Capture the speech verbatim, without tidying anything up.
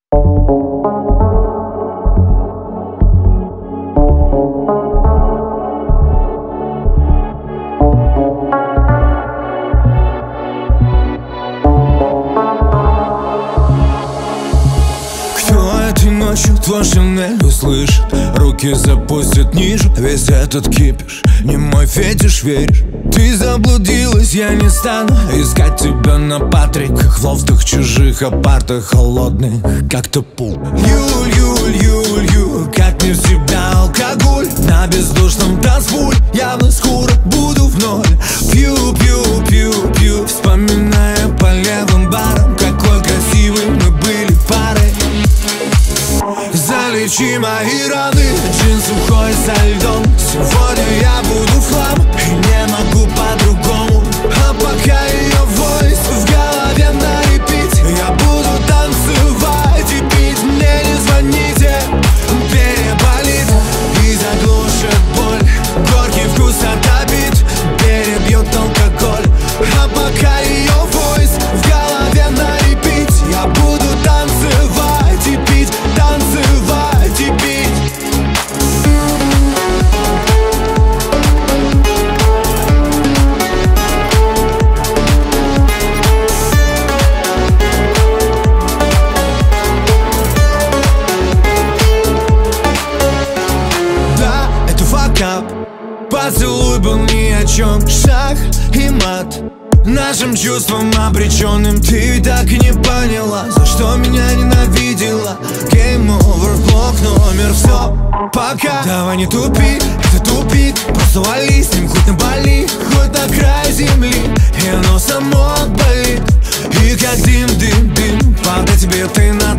Твой Шинель услышит, руки запустят ниже. Весь этот кипиш, не мой фетиш, веришь? Ты заблудилась, я не стану искать тебя на Патриках, в лофтах чужих апартах холодных, как-то пул. Юль, Юль, Юль, Юль, как не в себя алкоголь на бездушном танцполе, явно скоро буду в ноль. Пью, пью, пью, пью, вспоминая по левым барам, какой красивой мы были парой. Залечи мои раны, джин сухой со льдом. Сегодня я буду в хлам и не могу по-другому. А пока ее войс в голове на репите, я буду танцевать и пить. Мне не звоните, переболит и заглушит боль. Горький вкус от обид перебьет алкоголь. А пока ее войс в голове на репите, я буду танцевать и пить, танцевать и пить. Да, это факап, поцелуй был ни о чем. Шаг и мат нашим чувствам обреченным. Ты ведь так и не поняла, за что меня ненавидела. Game over, блок номер, все, пока. Давай не тупи, это тупик. Просто вали с ним хоть на Бали, хоть на край земли, и оно само болит. И как дым, дым, дым, подай тебе ты на